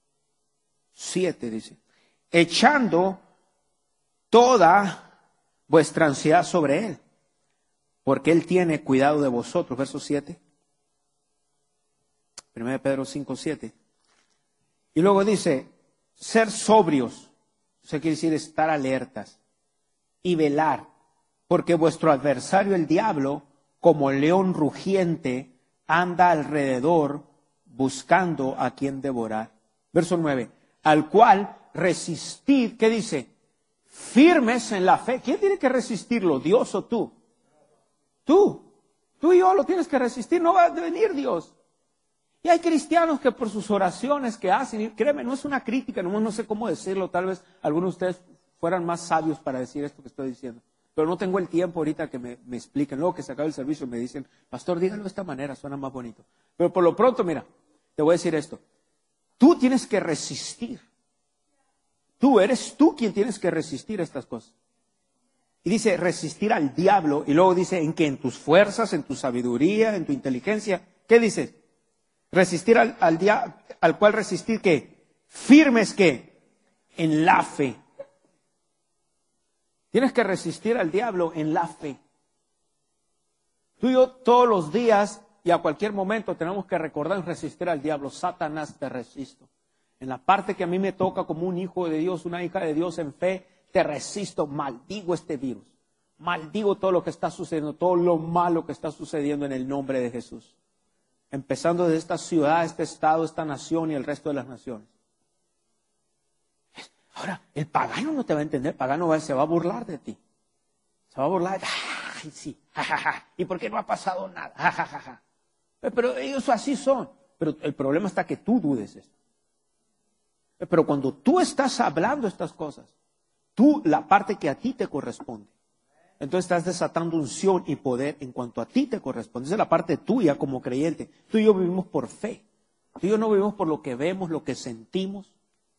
S4: 7, dice, echando toda vuestra ansiedad sobre Él, porque Él tiene cuidado de vosotros. Verso 7. Primera de Pedro 5, 7. Y luego dice, ser sobrios, eso quiere decir estar alertas y velar, porque vuestro adversario el diablo, como león rugiente, anda alrededor buscando a quien devorar. Verso 9, al cual resistid, ¿qué dice? Firmes en la fe. ¿Quién tiene que resistirlo, Dios o tú? Tú y yo lo tienes que resistir, no va a venir Dios. Y hay cristianos que por sus oraciones que hacen, y créeme, no es una crítica, no sé cómo decirlo, tal vez algunos de ustedes fueran más sabios para decir esto que estoy diciendo, pero no tengo el tiempo ahorita que me expliquen. Luego que se acabe el servicio me dicen, pastor, dígalo de esta manera, suena más bonito. Pero por lo pronto, mira, te voy a decir esto, tú tienes que resistir, eres tú quien tienes que resistir estas cosas. Y dice, resistir al diablo, y luego dice, en que en tus fuerzas, en tu sabiduría, en tu inteligencia, ¿qué dice? Resistir al cual resistir, ¿qué? Firmes, ¿qué? En la fe. Tienes que resistir al diablo en la fe. Tú y yo todos los días y a cualquier momento tenemos que recordar y resistir al diablo. Satanás, te resisto. En la parte que a mí me toca como un hijo de Dios, una hija de Dios en fe, te resisto, maldigo este virus. Maldigo todo lo que está sucediendo, todo lo malo que está sucediendo en el nombre de Jesús. Empezando desde esta ciudad, este estado, esta nación y el resto de las naciones. Ahora, el pagano no te va a entender, el pagano se va a burlar de ti. Se va a burlar, ¡ay, sí! Ja, ja, ja. ¿Y por qué no ha pasado nada? Ja, ja, ja, ja. Pero ellos así son. Pero el problema está que tú dudes esto. Pero cuando tú estás hablando estas cosas, tú, la parte que a ti te corresponde, entonces estás desatando unción y poder en cuanto a ti te corresponde. Esa es la parte tuya como creyente. Tú y yo vivimos por fe. Tú y yo no vivimos por lo que vemos, lo que sentimos.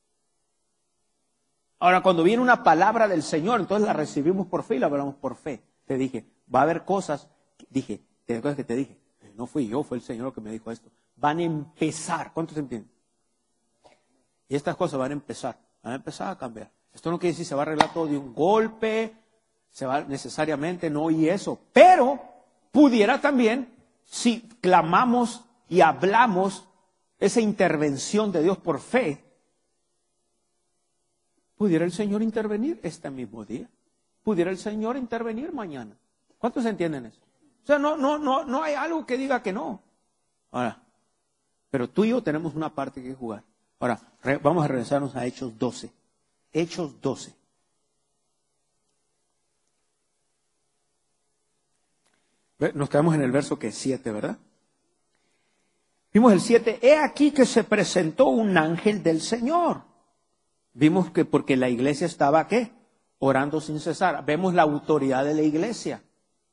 S4: Ahora, cuando viene una palabra del Señor, entonces la recibimos por fe y la hablamos por fe. Te dije, va a haber cosas, dije, ¿te acuerdas que te dije? No fui yo, fue el Señor que me dijo esto. Van a empezar, ¿cuántos entienden? Y estas cosas van a empezar a cambiar. Esto no quiere decir se va a arreglar todo de un golpe, se va necesariamente, no y eso. Pero pudiera también, si clamamos y hablamos esa intervención de Dios por fe, pudiera el Señor intervenir este mismo día. Pudiera el Señor intervenir mañana. ¿Cuántos entienden eso? O sea, no hay algo que diga que no. Ahora, pero tú y yo tenemos una parte que jugar. Ahora, vamos a regresarnos a Hechos 12. Hechos 12. Nos quedamos en el verso que es 7, ¿verdad? Vimos el 7. He aquí que se presentó un ángel del Señor. Vimos que porque la iglesia estaba, ¿qué? Orando sin cesar. Vemos la autoridad de la iglesia.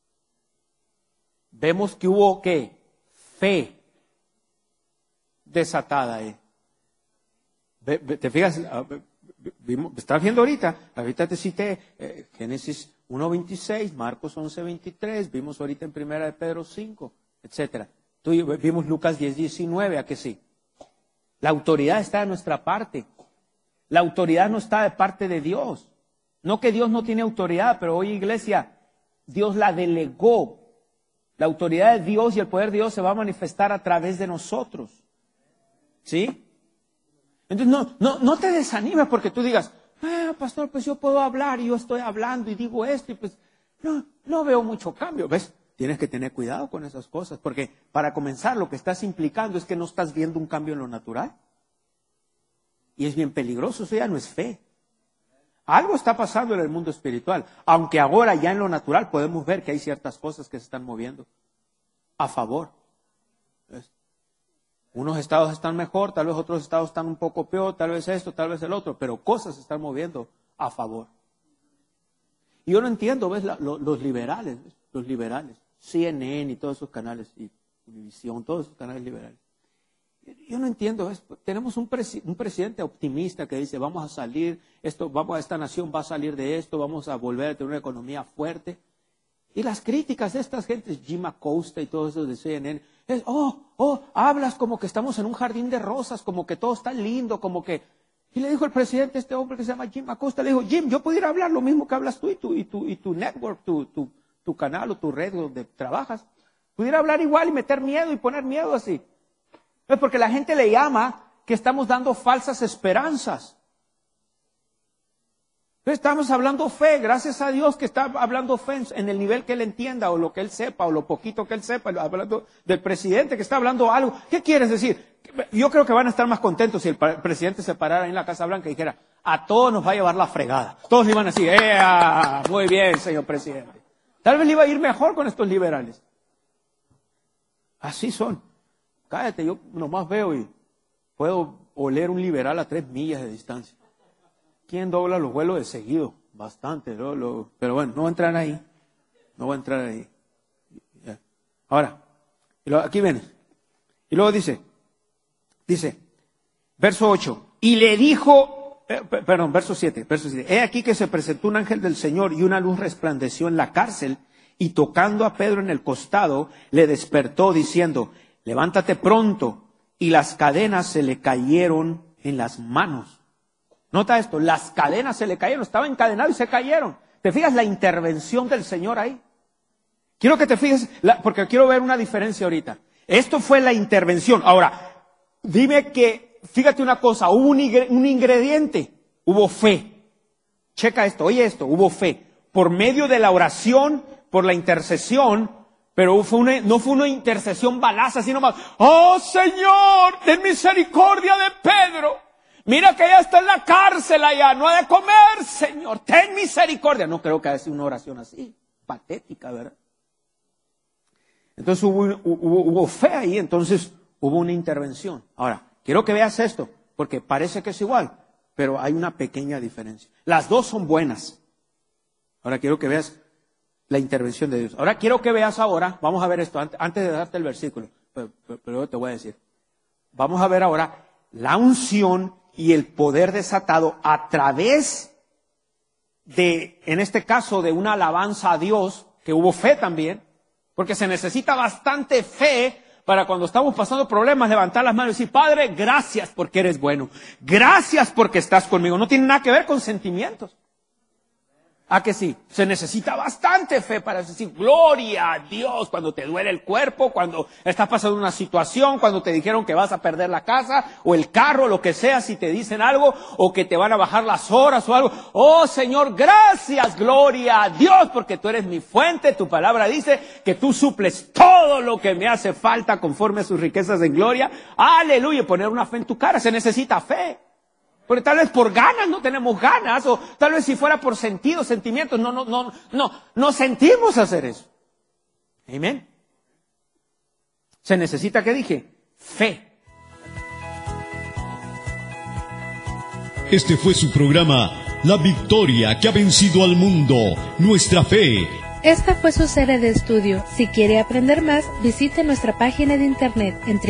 S4: Vemos que hubo, ¿qué? Fe desatada ahí. ¿Te fijas? Estás viendo ahorita te cité Génesis 1:26, Marcos 11:23, vimos ahorita en 1 de Pedro 5, etcétera. Vimos Lucas 10:19, ¿a que sí? La autoridad está de nuestra parte. La autoridad no está de parte de Dios. No que Dios no tiene autoridad, pero hoy, iglesia, Dios la delegó. La autoridad de Dios y el poder de Dios se va a manifestar a través de nosotros. ¿Sí? Entonces no te desanimes porque tú digas, pastor, pues yo puedo hablar y yo estoy hablando y digo esto y pues no veo mucho cambio. ¿Ves? Tienes que tener cuidado con esas cosas porque para comenzar lo que estás implicando es que no estás viendo un cambio en lo natural. Y es bien peligroso, eso ya no es fe. Algo está pasando en el mundo espiritual, aunque ahora ya en lo natural podemos ver que hay ciertas cosas que se están moviendo a favor. ¿Ves? Unos estados están mejor, tal vez otros estados están un poco peor, tal vez esto, tal vez el otro, pero cosas se están moviendo a favor. Y yo no entiendo, ¿ves? Los liberales, CNN y todos esos canales, y Univisión, todos esos canales liberales. Yo no entiendo esto. Tenemos un presidente optimista que dice, vamos a salir, esta nación va a salir de esto, vamos a volver a tener una economía fuerte. Y las críticas de estas gentes, Jim Acosta y todos esos de CNN, es, hablas como que estamos en un jardín de rosas, como que todo está lindo, como que... Y le dijo el presidente, este hombre que se llama Jim Acosta, le dijo, Jim, yo pudiera hablar lo mismo que hablas tú y tu network, tu canal o tu red donde trabajas. Pudiera hablar igual y meter miedo y poner miedo así. Es porque la gente le llama que estamos dando falsas esperanzas. Estamos hablando fe, gracias a Dios que está hablando fe en el nivel que él entienda o lo que él sepa o lo poquito que él sepa, hablando del presidente que está hablando algo. ¿Qué quieres decir? Yo creo que van a estar más contentos si el presidente se parara en la Casa Blanca y dijera, a todos nos va a llevar la fregada. Todos le iban a decir, muy bien, señor presidente. Tal vez le iba a ir mejor con estos liberales. Así son. Cállate, yo nomás veo y puedo oler un liberal a 3 millas de distancia. ¿Quién dobla los vuelos de seguido? Bastante, ¿no? Pero bueno, no va a entrar ahí. Ya. Ahora, aquí viene. Y luego dice, verso 8, y le dijo, verso 7, he aquí que se presentó un ángel del Señor y una luz resplandeció en la cárcel y tocando a Pedro en el costado, le despertó diciendo, levántate pronto, y las cadenas se le cayeron en las manos. Nota esto, las cadenas se le cayeron, estaba encadenado y se cayeron. ¿Te fijas la intervención del Señor ahí? Quiero que te fijes, porque quiero ver una diferencia ahorita. Esto fue la intervención. Ahora, dime que, fíjate una cosa, hubo un ingrediente, hubo fe. Checa esto, oye esto, hubo fe. Por medio de la oración, por la intercesión, pero no fue una intercesión balaza, sino más, ¡oh Señor, ten misericordia de Pedro! Mira que ya está en la cárcel allá, no ha de comer, Señor, ten misericordia. No creo que haya sido una oración así, patética, ¿verdad? Entonces hubo fe ahí, entonces hubo una intervención. Ahora, quiero que veas esto, porque parece que es igual, pero hay una pequeña diferencia. Las dos son buenas. Ahora quiero que veas la intervención de Dios. Ahora quiero que veas ahora, vamos a ver esto, antes de darte el versículo, pero luego te voy a decir. Vamos a ver ahora la unción y el poder desatado a través de, en este caso, de una alabanza a Dios, que hubo fe también, porque se necesita bastante fe para cuando estamos pasando problemas, levantar las manos y decir, Padre, gracias porque eres bueno. Gracias porque estás conmigo. No tiene nada que ver con sentimientos. ¿A que sí? Se necesita bastante fe para decir, gloria a Dios, cuando te duele el cuerpo, cuando estás pasando una situación, cuando te dijeron que vas a perder la casa, o el carro, lo que sea, si te dicen algo, o que te van a bajar las horas o algo. Oh Señor, gracias, gloria a Dios, porque tú eres mi fuente, tu palabra dice que tú suples todo lo que me hace falta conforme a sus riquezas en gloria. Aleluya, poner una fe en tu cara, se necesita fe. Porque tal vez por ganas no tenemos ganas, o tal vez si fuera por sentimientos, no sentimos hacer eso. Amén. Se necesita, ¿qué dije? Fe.
S2: Este fue su programa, La Victoria que ha vencido al mundo, nuestra fe.
S1: Esta fue su serie de estudio. Si quiere aprender más, visite nuestra página de internet en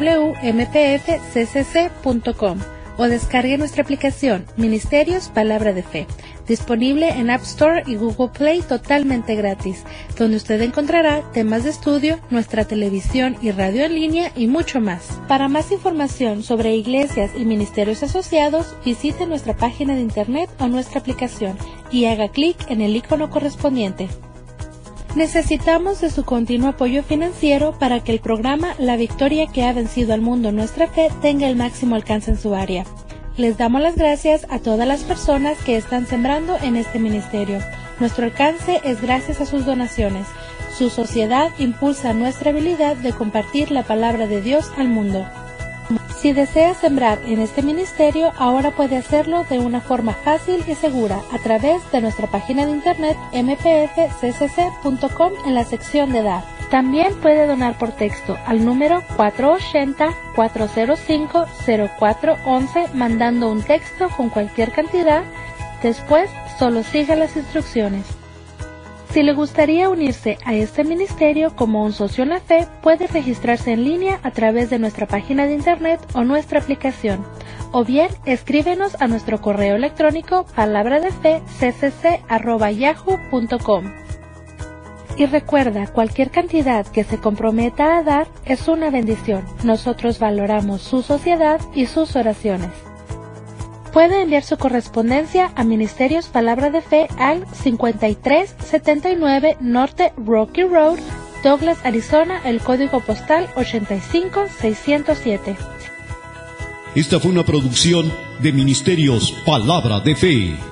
S1: www.mpfccc.com. o descargue nuestra aplicación Ministerios Palabra de Fe, disponible en App Store y Google Play totalmente gratis, donde usted encontrará temas de estudio, nuestra televisión y radio en línea y mucho más. Para más información sobre iglesias y ministerios asociados, visite nuestra página de internet o nuestra aplicación y haga clic en el icono correspondiente. Necesitamos de su continuo apoyo financiero para que el programa La Victoria que ha vencido al mundo, nuestra fe, tenga el máximo alcance en su área. Les damos las gracias a todas las personas que están sembrando en este ministerio. Nuestro alcance es gracias a sus donaciones. Su sociedad impulsa nuestra habilidad de compartir la palabra de Dios al mundo. Si desea sembrar en este ministerio, ahora puede hacerlo de una forma fácil y segura a través de nuestra página de internet mpfccc.com en la sección de dar. También puede donar por texto al número 480-405-0411 mandando un texto con cualquier cantidad. Después, solo siga las instrucciones. Si le gustaría unirse a este ministerio como un socio en la fe, puede registrarse en línea a través de nuestra página de internet o nuestra aplicación. O bien, escríbenos a nuestro correo electrónico palabradefecccc@yahoo.com. Y recuerda, cualquier cantidad que se comprometa a dar es una bendición. Nosotros valoramos su sociedad y sus oraciones. Puede enviar su correspondencia a Ministerios Palabra de Fe al 5379 Norte Rocky Road, Douglas, Arizona, el código postal 85607.
S2: Esta fue una producción de Ministerios Palabra de Fe.